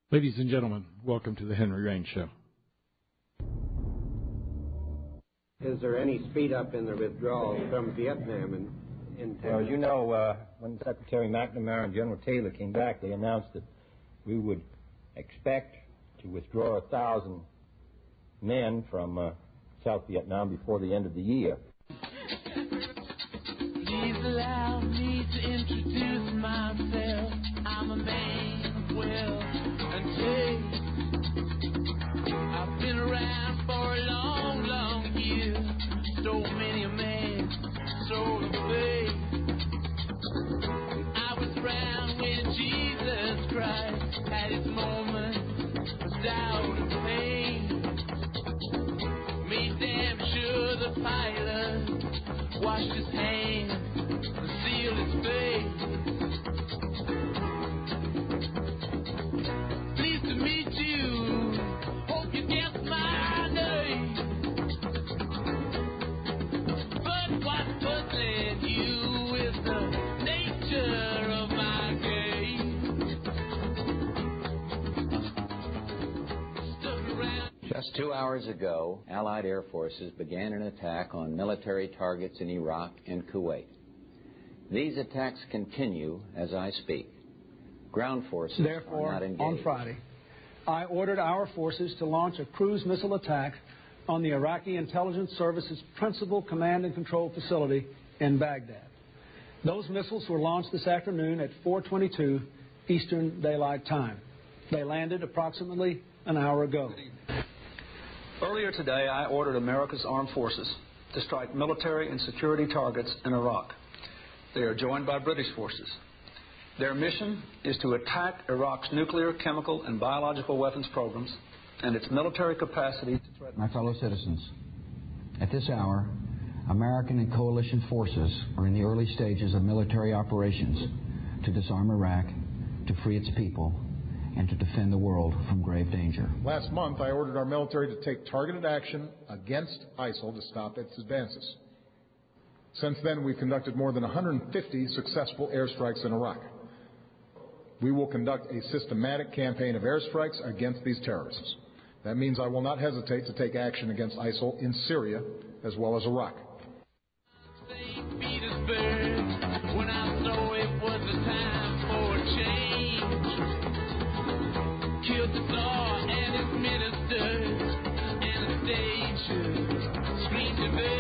Ladies and gentlemen, welcome to the Henry Rain Show. Is there any speed up in the withdrawal from Vietnam in Well, as you know, when Secretary McNamara and General Taylor came back, they announced that we would expect to withdraw 1,000 men from South Vietnam before the end of the year. Please allow me to introduce myself. I'm a man of wealth and taste. I've been around for a long, long year. So many a man sold a faith. I was around when Jesus Christ had his moments of doubt and pain. Made damn sure the pilot washed his hands and sealed his face. Pleased to meet you. Hope you guessed my name. But what puzzled you is the nature of my game. Stuck around. Just 2 hours ago, Allied air forces began an attack on military targets in Iraq and Kuwait. These attacks continue as I speak. Ground forces Therefore, are not engaged. on Friday, I ordered our forces to launch a cruise missile attack on the Iraqi Intelligence Service's principal command and control facility in Baghdad. Those missiles were launched this afternoon at 4:22 Eastern Daylight Time. They landed approximately an hour ago. Earlier today, I ordered America's armed forces to strike military and security targets in Iraq. They are joined by British forces. Their mission is to attack Iraq's nuclear, chemical, and biological weapons programs and its military capacity to threaten... My fellow citizens, at this hour, American and coalition forces are in the early stages of military operations to disarm Iraq, to free its people, and to defend the world from grave danger. Last month, I ordered our military to take targeted action against ISIL to stop its advances. Since then, we've conducted more than 150 successful airstrikes in Iraq. We will conduct a systematic campaign of airstrikes against these terrorists. That means I will not hesitate to take action against ISIL in Syria as well as Iraq. St. Petersburg, when I saw it was the time for a change. Killed the Tsar and his ministers, Anastasia screamed to me.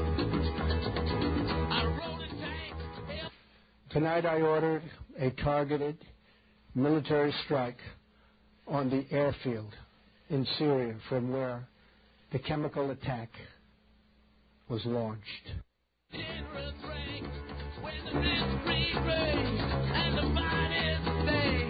I rode a tank. Tonight I ordered a targeted military strike on the airfield in Syria from where the chemical attack was launched. Generous ranks when the blitzkrieg raged and the fight is thing.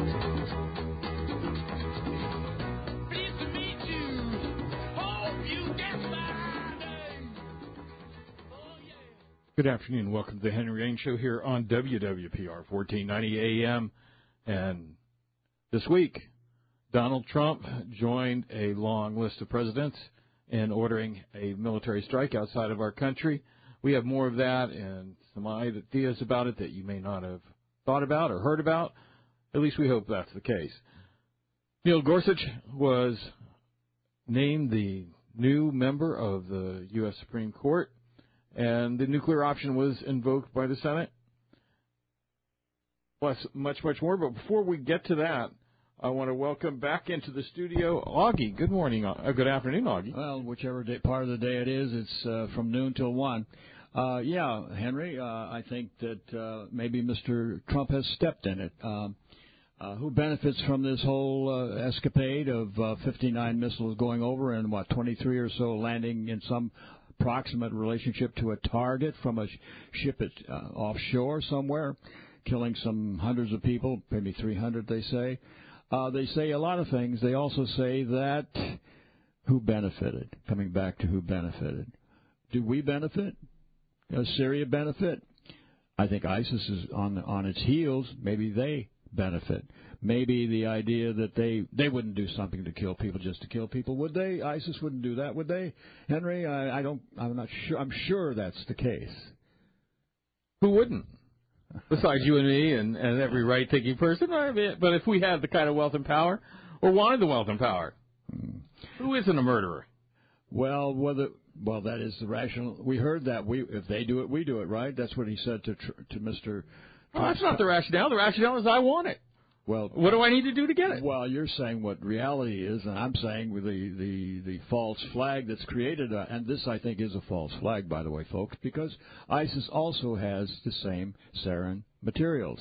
Pleased to meet you. Hope you get my name. Oh, yeah. Good afternoon. Welcome to the Henry Rain Show here on WWPR 1490 AM. And this week, Donald Trump joined a long list of presidents in ordering a military strike outside of our country. We have more of that and some ideas about it that you may not have thought about or heard about. At least we hope that's the case. Neil Gorsuch was named the new member of the U.S. Supreme Court, and the nuclear option was invoked by the Senate. Plus, much more. But before we get to that, I want to welcome back into the studio Augie. Good morning. Good afternoon, Augie. Well, whichever part of the day it is, it's from noon till 1. Yeah, Henry, I think that maybe Mr. Trump has stepped in it. Who benefits from this whole escapade of 59 missiles going over and, 23 or so landing in some proximate relationship to a target from a ship offshore somewhere, killing some hundreds of people, maybe 300, they say. They say a lot of things. They also say that who benefited, coming back to who benefited. Do we benefit? Does Syria benefit? I think ISIS is on its heels. Maybe they benefit. Maybe the idea that they wouldn't do something to kill people just to kill people, would they? ISIS wouldn't do that, would they? Henry, I'm not sure. I'm sure that's the case. Who wouldn't? besides you and me and every right-thinking person. I mean, but if we had the kind of wealth and power, or wanted the wealth and power, who isn't a murderer? Well, that is the rational. We heard that. If they do it, we do it, right? That's what he said to Mr. Well, that's not the rationale. The rationale is I want it. Well, what do I need to do to get it? Well, you're saying what reality is, and I'm saying with the false flag that's created, and this, I think, is a false flag, by the way, folks, because ISIS also has the same sarin materials.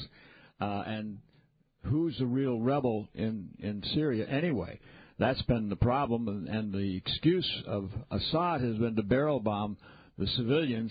And who's the real rebel in Syria anyway? That's been the problem, and the excuse of Assad has been to barrel bomb the civilians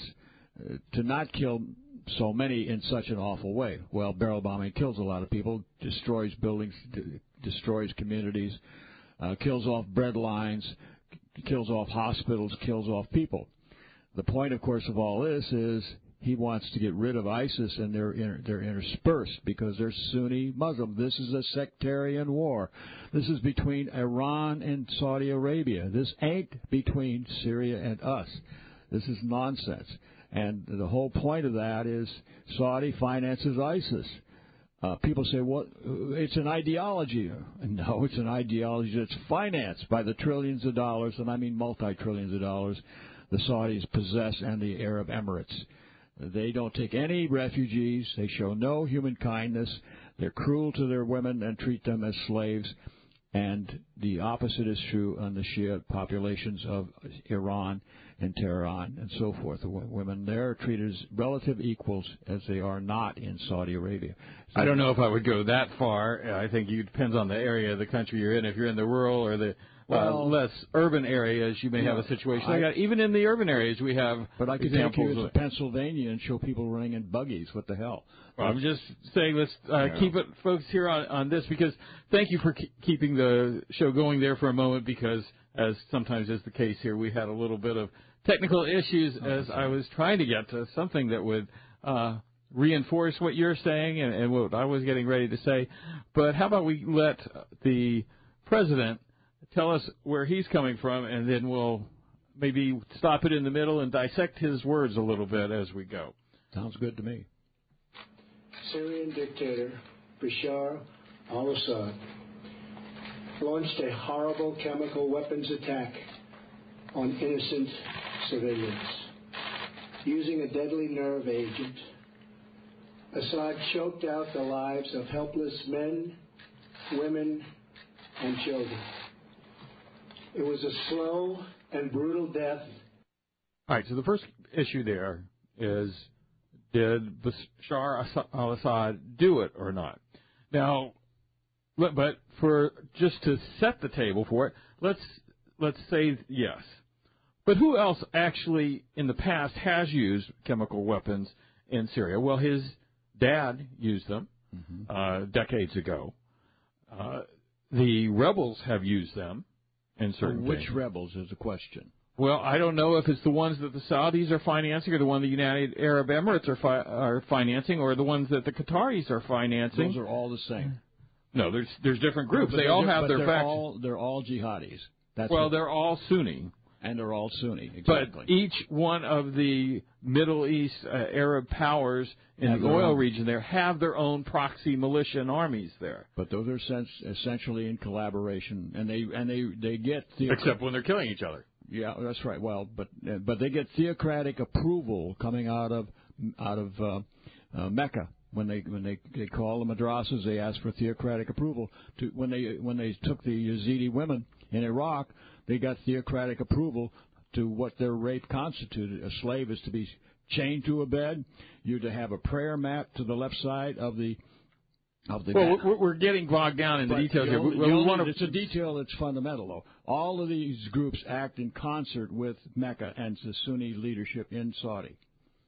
to not kill so many in such an awful way. Well, barrel bombing kills a lot of people, destroys buildings, destroys communities, kills off bread lines, kills off hospitals, kills off people. The point, of course, of all this is he wants to get rid of ISIS, and they're interspersed because they're Sunni Muslim. This is a sectarian war. This is between Iran and Saudi Arabia. This ain't between Syria and us. This is nonsense. And the whole point of that is Saudi finances ISIS. People say, well, it's an ideology. No, it's an ideology that's financed by the trillions of dollars, and I mean multi-trillions of dollars, the Saudis possess and the Arab Emirates. They don't take any refugees. They show no human kindness. They're cruel to their women and treat them as slaves. And the opposite is true on the Shia populations of Iran and Tehran and so forth. The women there are treated as relative equals as they are not in Saudi Arabia. I don't know if I would go that far. I think it depends on the area of the country you're in. If you're in the rural or the less urban areas, you may have a situation like that. Even in the urban areas, we have But I could take you to Pennsylvania and show people running in buggies. What the hell? Well, I'm just saying, let's keep it focused here on this, because thank you for keeping the show going there for a moment, because as sometimes is the case here, we had a little bit of technical issues as I was trying to get to something that would reinforce what you're saying and what I was getting ready to say. But how about we let the president tell us where he's coming from, and then we'll maybe stop it in the middle and dissect his words a little bit as we go. Sounds good to me. Syrian dictator Bashar al-Assad launched a horrible chemical weapons attack on innocent civilians. Using a deadly nerve agent, Assad choked out the lives of helpless men, women, and children. It was a slow and brutal death. All right, so the first issue there is, did Bashar al-Assad do it or not? Now, but for just to set the table for it, let's say yes. But who else actually in the past has used chemical weapons in Syria? Well, his dad used them decades ago. The rebels have used them in certain Which cases. rebels is the question? Well, I don't know if it's the ones that the Saudis are financing, or the one the United Arab Emirates are financing, or the ones that the Qataris are financing. Those are all the same. No, there's different groups. They all have their factions. They're all jihadis. They're all Sunni. And they're all Sunni, exactly. But each one of the Middle East Arab powers in the oil region there have their own proxy militia and armies there. But those are essentially in collaboration, and they get except when they're killing each other. Yeah, that's right. Well, but they get theocratic approval coming out of Mecca. When they call the madrasas, they ask for theocratic approval. When they took the Yazidi women in Iraq, they got theocratic approval to what their rape constituted. A slave is to be chained to a bed. You're to have a prayer mat to the left side of the. Well, we're getting bogged down in the details here. It's a detail that's fundamental, though. All of these groups act in concert with Mecca and the Sunni leadership in Saudi.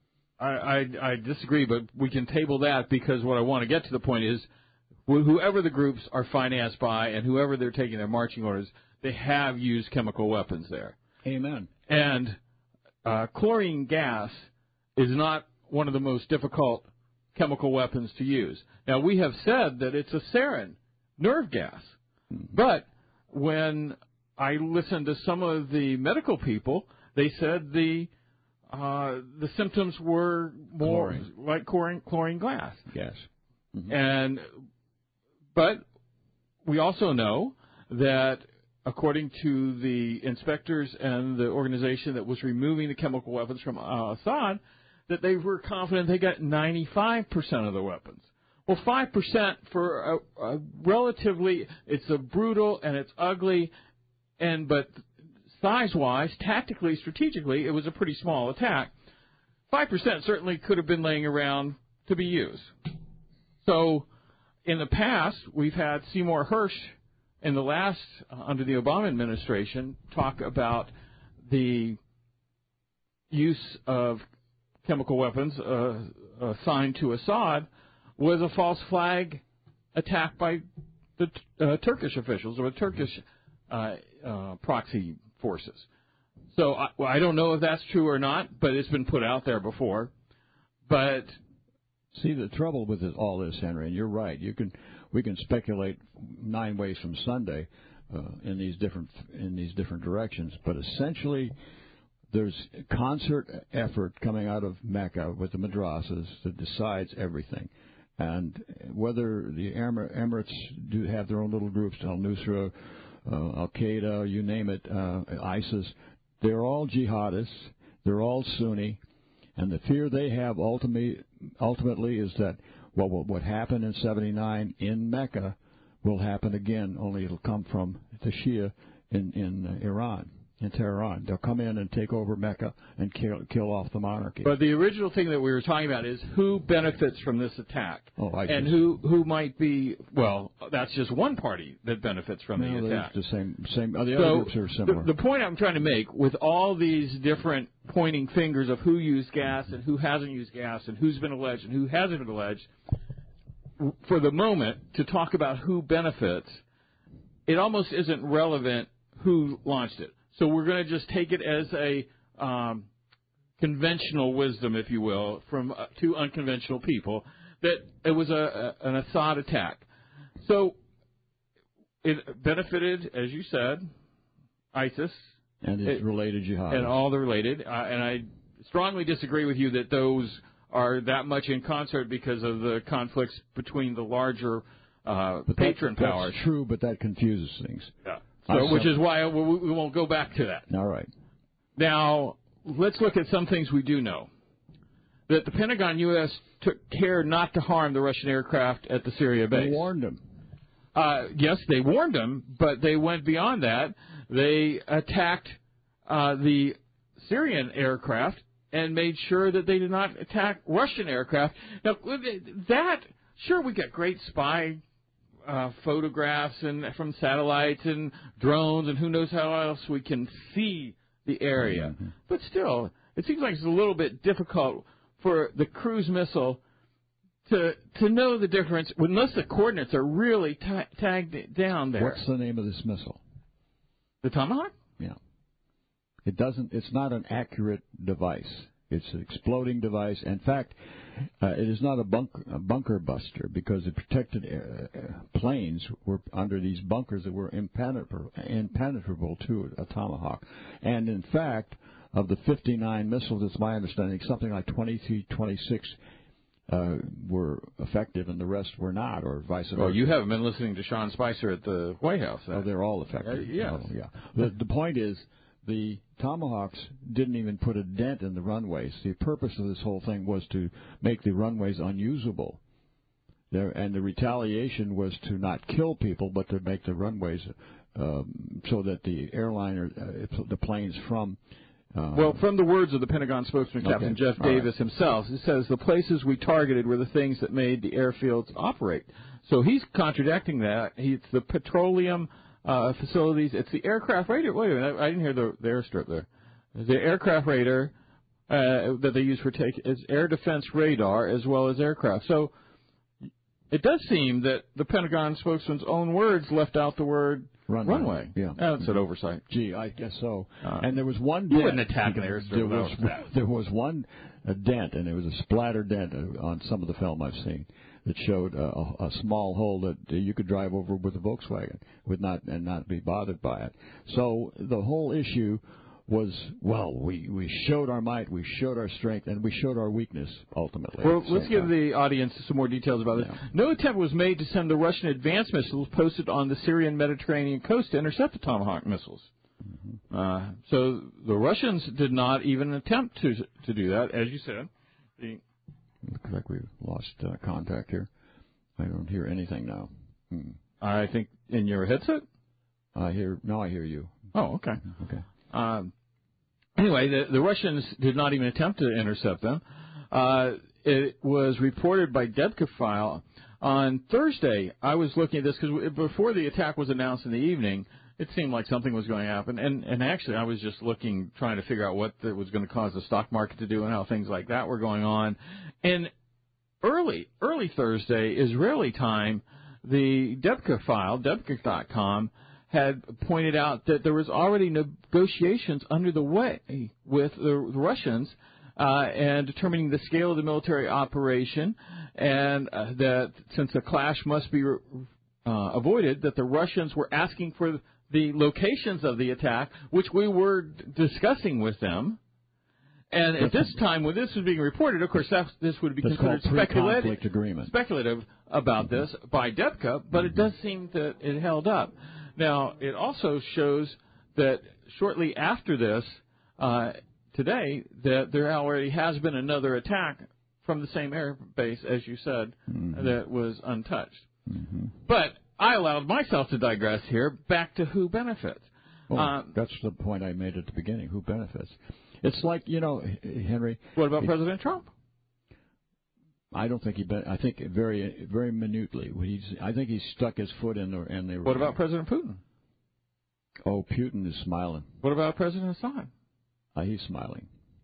I disagree, but we can table that, because what I want to get to the point is, whoever the groups are financed by and whoever they're taking their marching orders, they have used chemical weapons there. Amen. And chlorine gas is not one of the most difficult chemical weapons to use. Now, we have said that it's a sarin, nerve gas. But when I listened to some of the medical people, they said the the symptoms were more like chlorine gas. Yes. Mm-hmm. But we also know that according to the inspectors and the organization that was removing the chemical weapons from Assad, that they were confident they got 95% of the weapons. Well, 5% for a relatively, it's a brutal and it's ugly, but size-wise, tactically, strategically, it was a pretty small attack. 5% certainly could have been laying around to be used. So in the past, we've had Seymour Hersh in the last, under the Obama administration, talk about the use of chemical weapons assigned to Assad was a false flag attack by the Turkish officials or the Turkish proxy forces. So I don't know if that's true or not, but it's been put out there before. But see, the trouble with all this, Henry, and you're right. We can speculate 9 ways from Sunday in these different directions, but essentially there's concert effort coming out of Mecca with the madrasas that decides everything. And whether the Emirates do have their own little groups, Al-Nusra, Al-Qaeda, you name it, ISIS, they're all jihadists, they're all Sunni, and the fear they have ultimately is that what happened in 79 in Mecca will happen again, only it'll come from the Shia in Iran, in Tehran. They'll come in and take over Mecca and kill off the monarchy. But the original thing that we were talking about is who benefits from this attack. And who might be, well, that's just one party that benefits from the attack. The same. The other groups are similar. The point I'm trying to make, with all these different pointing fingers of who used gas and who hasn't used gas and who's been alleged and who hasn't been alleged, for the moment, to talk about who benefits, it almost isn't relevant who launched it. So we're going to just take it as a conventional wisdom, if you will, from two unconventional people, that it was an Assad attack. So it benefited, as you said, ISIS. And its related jihad. And all the related. And I strongly disagree with you that those are that much in concert because of the conflicts between the larger patron powers. That's true, but that confuses things. Yeah. So, which is why we won't go back to that. All right. Now, let's look at some things we do know. That the Pentagon, U.S., took care not to harm the Russian aircraft at the Syria base. They warned them. Yes, they warned them, but they went beyond that. They attacked the Syrian aircraft and made sure that they did not attack Russian aircraft. Now, sure, we got great spy photographs and from satellites and drones and who knows how else we can see the area. Mm-hmm. But still, it seems like it's a little bit difficult for the cruise missile to know the difference unless the coordinates are really tagged down there. What's the name of this missile? The Tomahawk? Yeah. It's not an accurate device. It's an exploding device. In fact, it is not a bunker buster because the protected planes were under these bunkers that were impenetrable to a Tomahawk. And in fact, of the 59 missiles, it's my understanding, something like 23, 26 were effective and the rest were not, or vice versa. Well, you haven't been listening to Sean Spicer at the White House. Oh, they're all effective. Yes. Oh, yeah. The point is, the Tomahawks didn't even put a dent in the runways. The purpose of this whole thing was to make the runways unusable. And the retaliation was to not kill people, but to make the runways so that the airliner, the planes from... well, from the words of the Pentagon spokesman, Captain Jeff Davis himself, it says the places we targeted were the things that made the airfields operate. So he's contradicting that. It's the petroleum facilities. It's the aircraft radar. Wait a minute, I didn't hear the airstrip there. The aircraft radar that they use for is air defense radar as well as aircraft. So it does seem that the Pentagon spokesman's own words left out the word runway. Yeah. That's an oversight. Gee, I guess so. And there was one dent. You wouldn't attack an airstrip. There was one dent, and it was a splatter dent on some of the film I've seen that showed a small hole that you could drive over with a Volkswagen and not be bothered by it. So the whole issue was, well, we showed our might, we showed our strength, and we showed our weakness, ultimately. Well, let's give the audience some more details about this. No attempt was made to send the Russian advanced missiles posted on the Syrian Mediterranean coast to intercept the Tomahawk missiles. Mm-hmm. So the Russians did not even attempt to do that, as you said. Looks like we've lost contact here. I don't hear anything now. I think in your headset? I hear you. Oh, okay. Okay. Anyway, the Russians did not even attempt to intercept them. It was reported by Debka File on Thursday. I was looking at this because before the attack was announced in the evening, it seemed like something was going to happen. And actually, I was just looking, trying to figure out what was going to cause the stock market to do and how things like that were going on. And early Thursday, Israeli time, the Debka File, Debka.com, had pointed out that there was already negotiations under the way with the Russians and determining the scale of the military operation, and that since a clash must be avoided, that the Russians were asking for the locations of the attack, which we were discussing with them. And at this time, when this was being reported, of course, this would be considered speculative about this by Debka, but it does seem that it held up. Now, it also shows that shortly after this, today, that there already has been another attack from the same air base, as you said, that was untouched. Mm-hmm. But I allowed myself to digress here. Back to who benefits. Well, that's the point I made at the beginning. Who benefits? It's like, Henry. What about President Trump? I don't think I think very, very minutely. I think he's stuck his foot in the. What about President Putin? Oh, Putin is smiling. What about President Assad? He's smiling.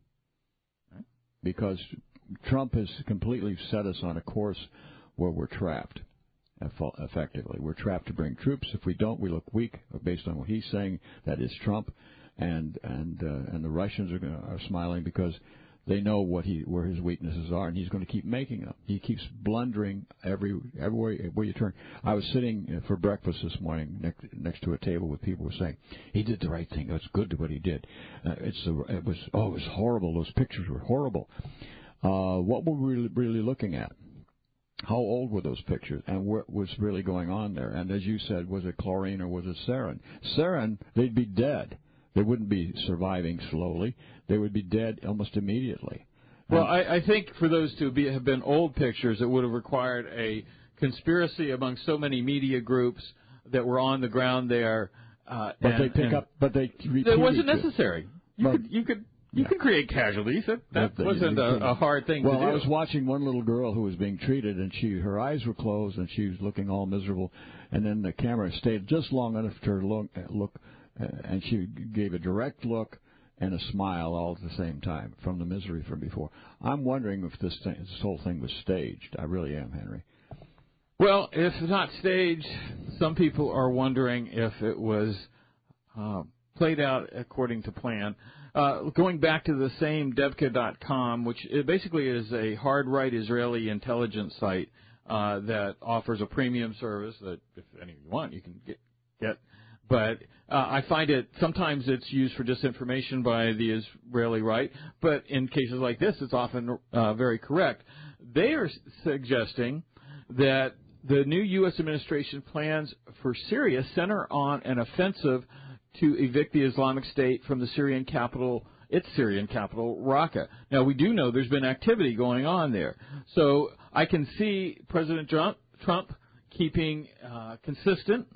Because Trump has completely set us on a course where we're trapped. Effectively, we're trapped to bring troops. If we don't, we look weak. Based on what he's saying, that is Trump, and the Russians are smiling because they know where his weaknesses are, and he's going to keep making them. He keeps blundering everywhere where you turn. I was sitting for breakfast this morning next to a table with people who were saying he did the right thing. It's good what he did. It was horrible. Those pictures were horrible. What were we really looking at? How old were those pictures, and what was really going on there? And as you said, was it chlorine or was it sarin? Sarin, they'd be dead. They wouldn't be surviving slowly. They would be dead almost immediately. Well, I think for those to have been old pictures, it would have required a conspiracy among so many media groups that were on the ground there. But they it wasn't necessary. You could create casualties. That wasn't a hard thing to do. Well, I was watching one little girl who was being treated, and her eyes were closed, and she was looking all miserable. And then the camera stayed just long enough for her to look, and she gave a direct look and a smile all at the same time from the misery from before. I'm wondering if this whole thing was staged. I really am, Henry. Well, if not staged, some people are wondering if it was played out according to plan. Going back to the same Debka.com, which basically is a hard-right Israeli intelligence site that offers a premium service that, if any of you want, you can get. But I find sometimes it's used for disinformation by the Israeli right, but in cases like this, it's often very correct. They are suggesting that the new U.S. administration plans for Syria center on an offensive to evict the Islamic State from the Syrian capital, Raqqa. Now, we do know there's been activity going on there. So I can see President Trump keeping consistent,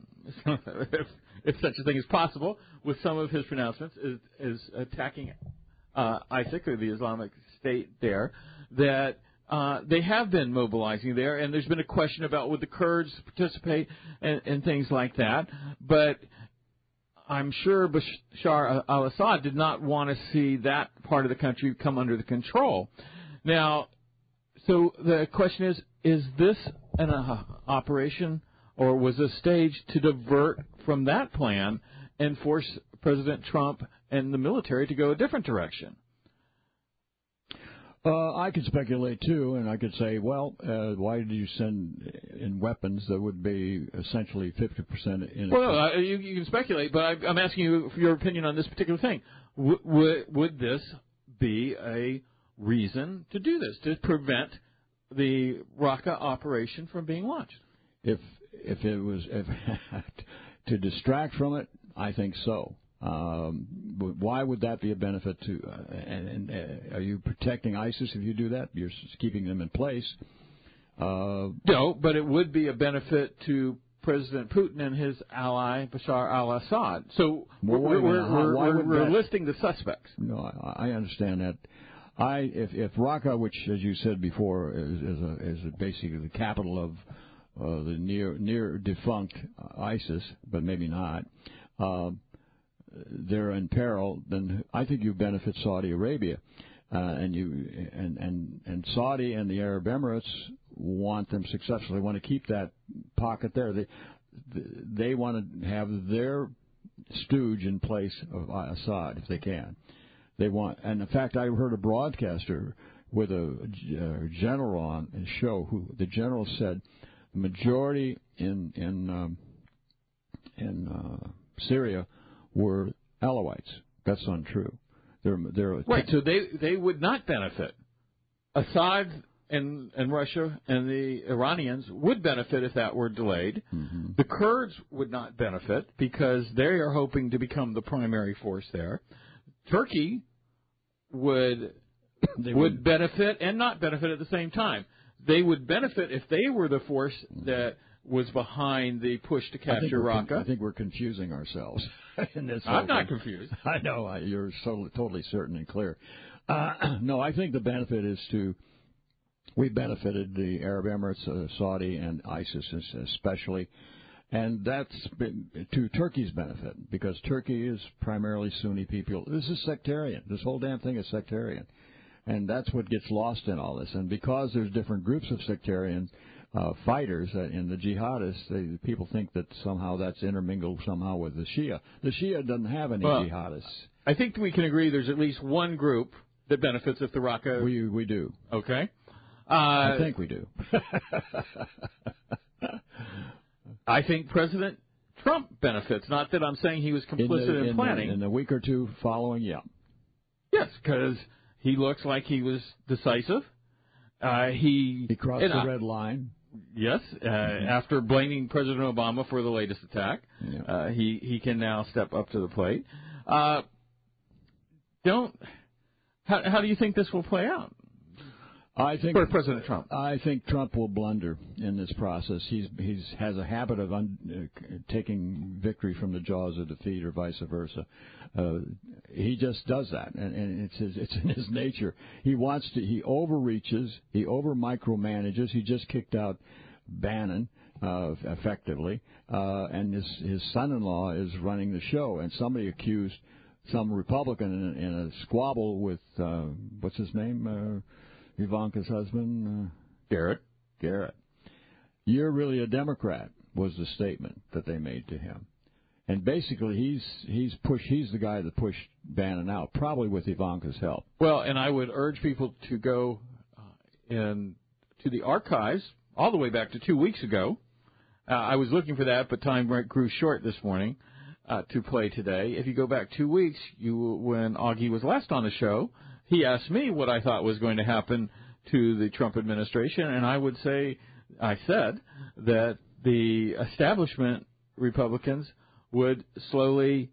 if such a thing is possible, with some of his pronouncements, is attacking ISIS, or the Islamic State there, that they have been mobilizing there, and there's been a question about would the Kurds participate and things like that. But I'm sure Bashar al-Assad did not want to see that part of the country come under the control. Now, so the question is this an operation, or was this staged to divert from that plan and force President Trump and the military to go a different direction? I could speculate, too, and I could say, well, why did you send in weapons that would be essentially 50% in? Well, you can speculate, but I'm asking you for your opinion on this particular thing. Would this be a reason to do this, to prevent the Raqqa operation from being launched? If it was to distract from it, I think so. Why would that be a benefit to? And are you protecting ISIS if you do that? You're keeping them in place. No, but it would be a benefit to President Putin and his ally Bashar al-Assad. So we're listing the suspects. No, I understand that. If Raqqa, which, as you said before, is basically the capital of the near defunct ISIS, but maybe not. They're in peril, then I think you benefit Saudi Arabia, and Saudi and the Arab Emirates want them successful. They want to keep that pocket there. They want to have their stooge in place of Assad if they can. They want, and in fact, I heard a broadcaster with a general on a show who the general said the majority in Syria were Alawites. That's untrue. They're right. So they would not benefit. Assad and Russia and the Iranians would benefit if that were delayed. Mm-hmm. The Kurds would not benefit because they are hoping to become the primary force there. Turkey would benefit and not benefit at the same time. They would benefit if they were the force that was behind the push to capture Raqqa. I think we're confusing ourselves in this. I'm not confused. I know. You're totally certain and clear. No, I think the benefit is we benefited the Arab Emirates, Saudi, and ISIS especially. And that's been to Turkey's benefit because Turkey is primarily Sunni people. This is sectarian. This whole damn thing is sectarian. And that's what gets lost in all this. And because there's different groups of sectarian fighters in the jihadists, people think that somehow that's intermingled somehow with the Shia. The Shia doesn't have any jihadists. I think we can agree there's at least one group that benefits if the Raqqa... We do. Okay. I think we do. I think President Trump benefits. Not that I'm saying he was complicit in planning. In the week or two following, yeah. Yes, because he looks like he was decisive. He crossed the red line. Yes, after blaming President Obama for the latest attack, he can now step up to the plate. How do you think this will play out? I think for President Trump. I think Trump will blunder in this process. He has a habit of taking victory from the jaws of defeat, or vice versa. He just does that, and it's in his nature. He overreaches, he over micromanages. He just kicked out Bannon effectively, and his son-in-law is running the show. And somebody accused some Republican in a squabble with what's his name. Ivanka's husband, Garrett. You're really a Democrat, was the statement that they made to him. And basically, he's the guy that pushed Bannon out, probably with Ivanka's help. Well, and I would urge people to go to the archives all the way back to 2 weeks ago. I was looking for that, but time grew short this morning to play today. If you go back 2 weeks, when Augie was last on the show, he asked me what I thought was going to happen to the Trump administration, and I said that the establishment Republicans would slowly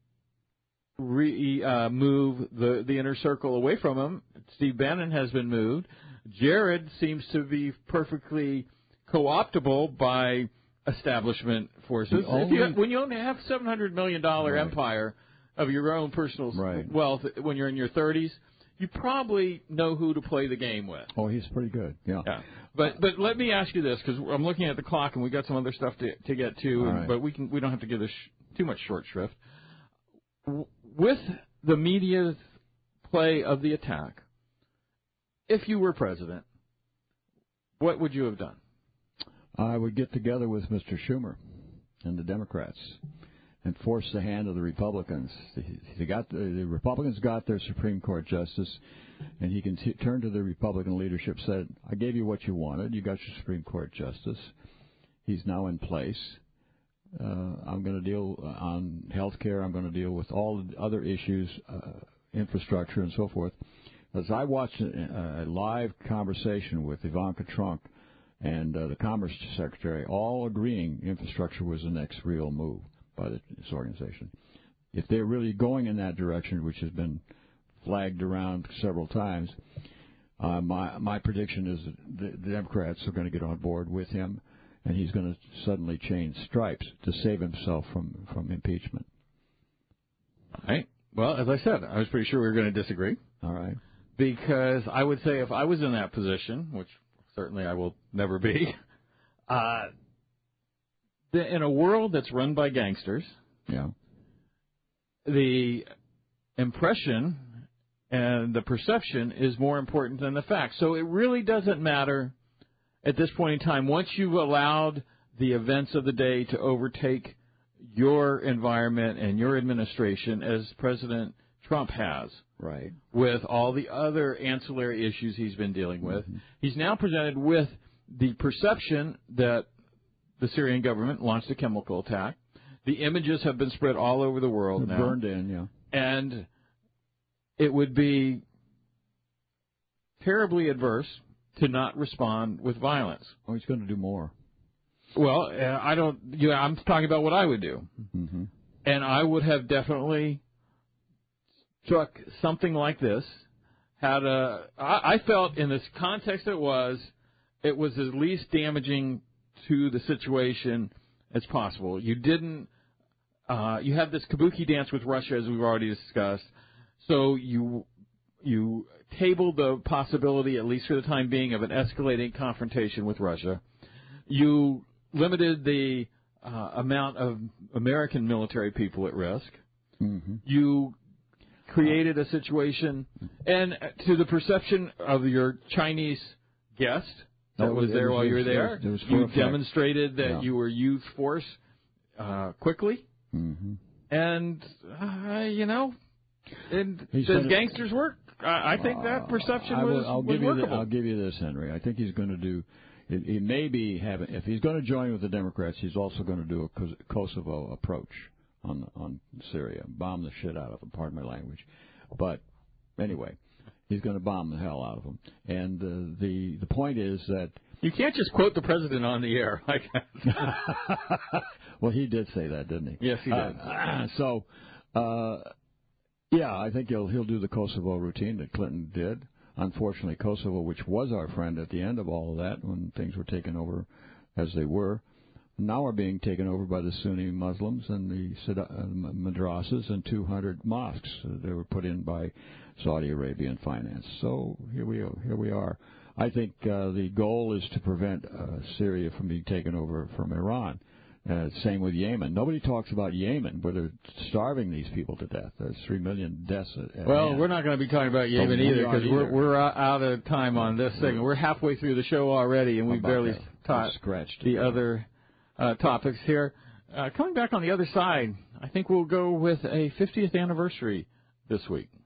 move the inner circle away from him. Steve Bannon has been moved. Jared seems to be perfectly co-optable by establishment forces. When you only have $700 million empire of your own personal wealth when you're in your 30s, you probably know who to play the game with. Oh, he's pretty good. Yeah. But let me ask you this, because I'm looking at the clock and we got some other stuff to get to, but we don't have to give this too much short shrift. With the media's play of the attack, if you were president, what would you have done? I would get together with Mr. Schumer and the Democrats and force the hand of the Republicans. The Republicans got their Supreme Court justice, and he can turn to the Republican leadership, said, I gave you what you wanted. You got your Supreme Court justice. He's now in place. I'm going to deal on health care. I'm going to deal with all the other issues, infrastructure and so forth. As I watched a live conversation with Ivanka Trump and the Commerce Secretary, all agreeing infrastructure was the next real move by this organization. If they're really going in that direction, which has been flagged around several times, my prediction is that the Democrats are going to get on board with him, and he's going to suddenly change stripes to save himself from impeachment. All right. Well, as I said, I was pretty sure we were going to disagree. All right. Because I would say if I was in that position, which certainly I will never be, in a world that's run by gangsters, the impression and the perception is more important than the facts. So it really doesn't matter at this point in time. Once you've allowed the events of the day to overtake your environment and your administration, as President Trump has, right, with all the other ancillary issues he's been dealing with, he's now presented with the perception that the Syrian government launched a chemical attack. The images have been spread all over the world now. Burned in, yeah. And it would be terribly adverse to not respond with violence. Oh, he's going to do more. Well, I'm talking about what I would do. Mm-hmm. And I would have definitely struck something like this. I felt in this context it was as least damaging to the situation as possible. You didn't. You had this kabuki dance with Russia, as we've already discussed. So you tabled the possibility, at least for the time being, of an escalating confrontation with Russia. You limited the amount of American military people at risk. Mm-hmm. You created a situation, and to the perception of your Chinese guest that was there while you were there, you demonstrated that you were used force quickly. Mm-hmm. And, does gangsters work? I think that perception was workable. I'll give you this, Henry. I think he's going to do. He may be having. If he's going to join with the Democrats, he's also going to do a Kosovo approach on Syria, bomb the shit out of them. Pardon my language, but anyway, he's going to bomb the hell out of them. And the point is that you can't just quote the president on the air like that. Well, he did say that, didn't he? Yes, he did. Yeah, I think he'll do the Kosovo routine that Clinton did. Unfortunately, Kosovo, which was our friend at the end of all of that, when things were taken over as they were, now are being taken over by the Sunni Muslims and the madrasas and 200 mosques that were put in by Saudi Arabian finance. So here we are. I think the goal is to prevent Syria from being taken over from Iran. Same with Yemen. Nobody talks about Yemen, where they're starving these people to death. There's 3 million deaths. We're not going to be talking about Yemen either, because we're out of time on this segment. We're halfway through the show already, and we've barely scratched the other topics here. Coming back on the other side, I think we'll go with a 50th anniversary this week.